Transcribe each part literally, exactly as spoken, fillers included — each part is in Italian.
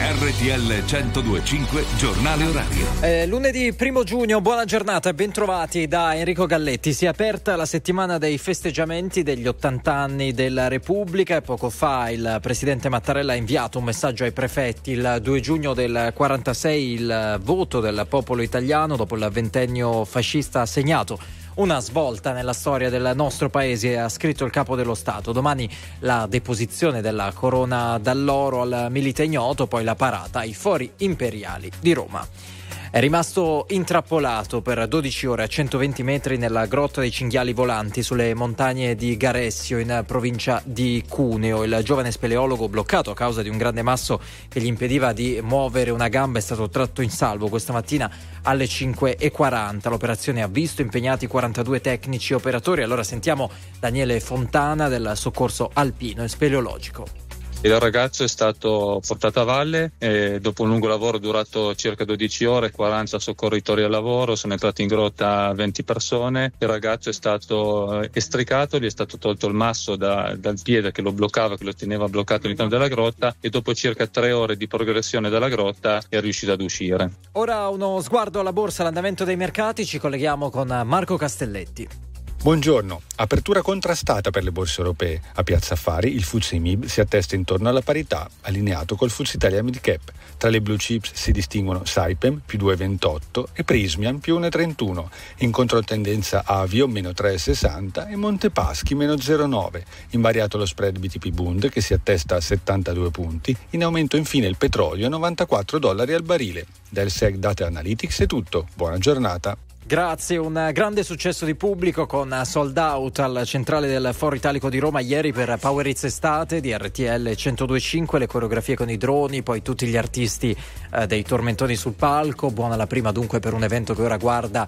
R T L centodue e cinque giornale orario. Eh, lunedì primo giugno, buona giornata e bentrovati da Enrico Galletti. Si è aperta la settimana dei festeggiamenti degli ottanta anni della Repubblica e poco fa il presidente Mattarella ha inviato un messaggio ai prefetti. Il due giugno del quarantasei il voto del popolo italiano dopo il ventennio fascista ha segnato una svolta nella storia del nostro paese, ha scritto il capo dello Stato. Domani la deposizione della corona d'alloro al Milite Ignoto, poi la parata ai Fori Imperiali di Roma. È rimasto intrappolato per dodici ore a centoventi metri nella grotta dei cinghiali volanti sulle montagne di Garessio in provincia di Cuneo. Il giovane speleologo, bloccato a causa di un grande masso che gli impediva di muovere una gamba, è stato tratto in salvo questa mattina alle cinque e quaranta. L'operazione ha visto impegnati quarantadue tecnici operatori. Allora sentiamo Daniele Fontana del soccorso alpino e speleologico. Il ragazzo è stato portato a valle e dopo un lungo lavoro durato circa dodici ore, quaranta soccorritori al lavoro, sono entrati in grotta venti persone. Il ragazzo è stato estricato, gli è stato tolto il masso da, dal piede che lo bloccava, che lo teneva bloccato all'interno della grotta, e dopo circa tre ore di progressione dalla grotta è riuscito ad uscire. Ora uno sguardo alla borsa, all'andamento dei mercati, ci colleghiamo con Marco Castelletti. Buongiorno. Apertura contrastata per le borse europee. A Piazza Affari il F T S E M I B si attesta intorno alla parità, allineato col F T S E Italia Mid Cap. Tra le blue chips si distinguono Saipem più due virgola ventotto e Prismian più uno virgola trentuno. In controtendenza Avio meno tre virgola sessanta e Montepaschi meno zero virgola nove. Invariato lo spread B T P Bund che si attesta a settantadue punti. In aumento infine il petrolio a novantaquattro dollari al barile. Del S E C Data Analytics è tutto. Buona giornata. Grazie, un grande successo di pubblico con sold out al centrale del Foro Italico di Roma ieri per Power Hits Estate di R T L centodue e cinque, le coreografie con i droni, poi tutti gli artisti eh, dei tormentoni sul palco. Buona la prima dunque per un evento che ora guarda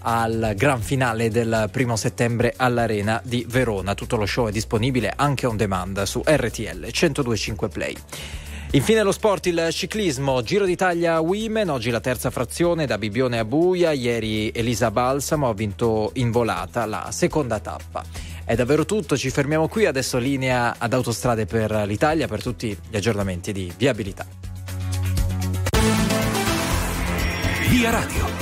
al gran finale del primo settembre all'Arena di Verona. Tutto lo show è disponibile anche on demand su R T L centodue e cinque Play. Infine lo sport, il ciclismo, Giro d'Italia Women, oggi la terza frazione da Bibbione a Buia, ieri Elisa Balsamo ha vinto in volata la seconda tappa. È davvero tutto, ci fermiamo qui, adesso linea ad Autostrade per l'Italia per tutti gli aggiornamenti di viabilità. Via Radio.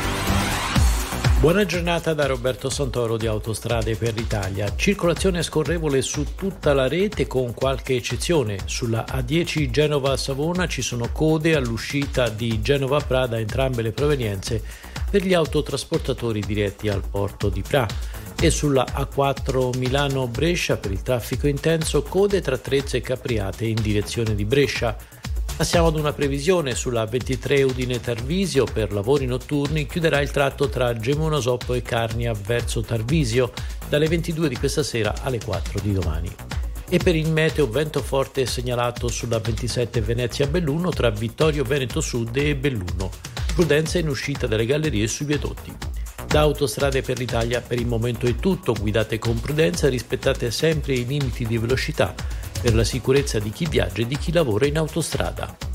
Buona giornata da Roberto Santoro di Autostrade per l'Italia. Circolazione scorrevole su tutta la rete con qualche eccezione. Sulla A dieci Genova-Savona ci sono code all'uscita di Genova-Prada, entrambe le provenienze per gli autotrasportatori diretti al porto di Pra. E sulla A quattro Milano-Brescia per il traffico intenso, code tra Trezzo e Capriate in direzione di Brescia. Passiamo ad una previsione. Sulla ventitré Udine-Tarvisio per lavori notturni chiuderà il tratto tra Gemonosoppo e Carnia verso Tarvisio dalle ventidue di questa sera alle quattro di domani. E per il meteo, vento forte segnalato sulla ventisette Venezia-Belluno tra Vittorio Veneto Sud e Belluno. Prudenza in uscita dalle gallerie e sui viadotti. Da Autostrade per l'Italia per il momento è tutto. Guidate con prudenza e rispettate sempre i limiti di velocità per la sicurezza di chi viaggia e di chi lavora in autostrada.